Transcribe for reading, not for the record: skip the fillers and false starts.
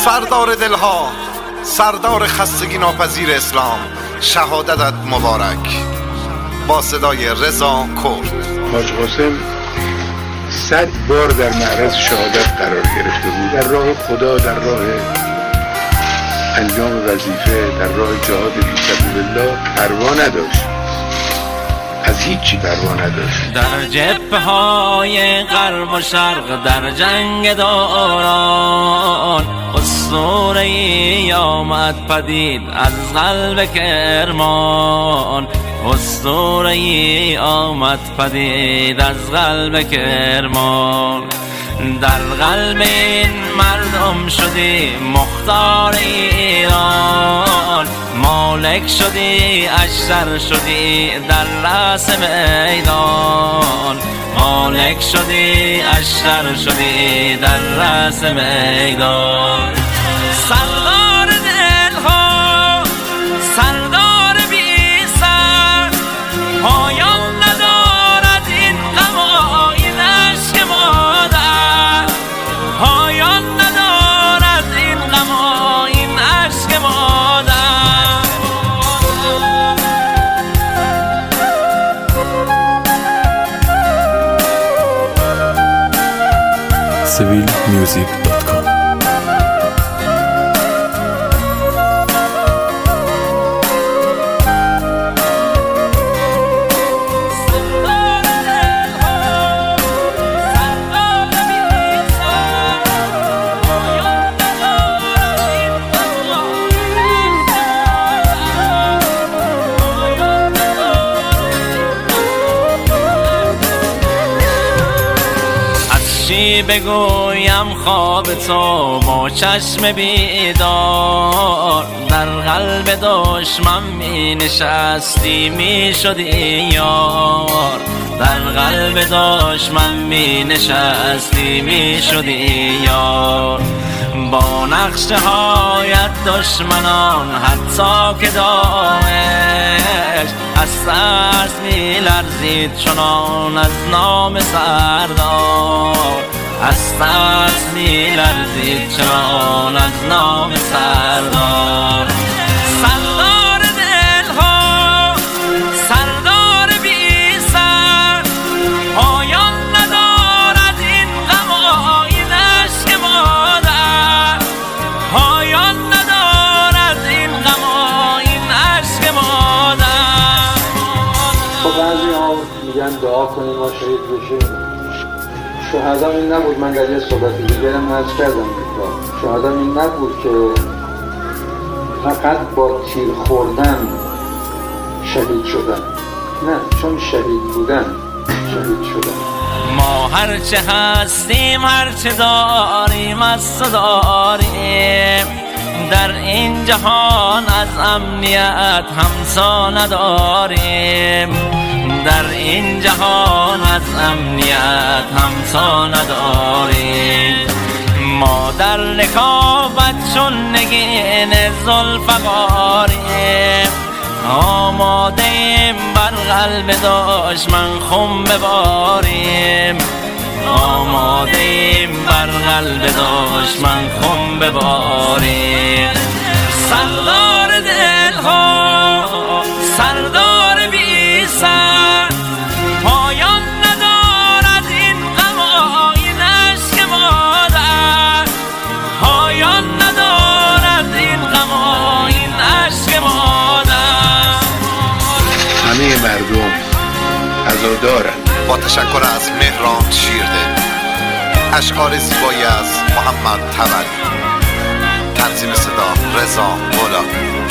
سردار دلها، سردار خستگی ناپذیر اسلام، شهادتت مبارک. با صدای رضا کرد. حاج قاسم 100 بار در معرض شهادت قرار گرفته بود، در راه خدا، در راه انجام وظیفه، در راه جهاد فی سبیل الله پروا نداشت، از هیچی پروا نداشت. در جبهه های غرب و شرق در جنگ دوران اسطوره ای آمد پدید از قلب کرمان، اسطوره ای آمد پدید از قلب کرمان. در قلب این مردم شدی مختار ایران، مالک شدی اشتر شدی در رأس میدان، مالک شدی اشتر شدی در رأس میدان. سردار دلها، سردار بی سر، پایان ندارد این غم و این عشق مادر، پایان ندارد این غم و این عشق مادر. civilmusic.com چی بگویم خواب تو با چشم بیدار، در قلب دشمن می نشستی می شدی یار، در قلب دشمن می نشستی می شدی یار. با نقش هایت دشمنان حتی که داعش از ترس می لرزید چنان از نام سردار، از ترس می لرزید چنان از نام سردار. سردار دلها، سردار بی سر، پایان ندارد این غم و این عشق مادر، پایان ندارد این غم و این عشق مادر. خب بعضی ها میگن دعا کنیم ما شهید بشیم. شهدا این نبود، من در یه صحبت دیگرم عرض کردم شهدا این نبود که فقط با تیر خوردن شهید شدن، نه، چون شهید بودن شهید شدن. ما هرچه هستیم هرچه داریم از تو داریم، در این جهان از امنیت همسا نداریم، در این جهان از امنیت همسا نداریم. ما در رکابت چون نگین ذوالفقاریم، آمادیم بر قلب دشمن خم بباریم، آمادیم بر قلب دشمن خم بباریم. سردار دلها، سردار بی سر، پایان ندارد این غم و این عشق مادر، پایان ندارد این غم و این عشق مادر. همه مردم عزادارند. با تشکر از مهران شیرده. اشعار زیبایی از محمد تولی. تنظیم صدا رضا غلامی.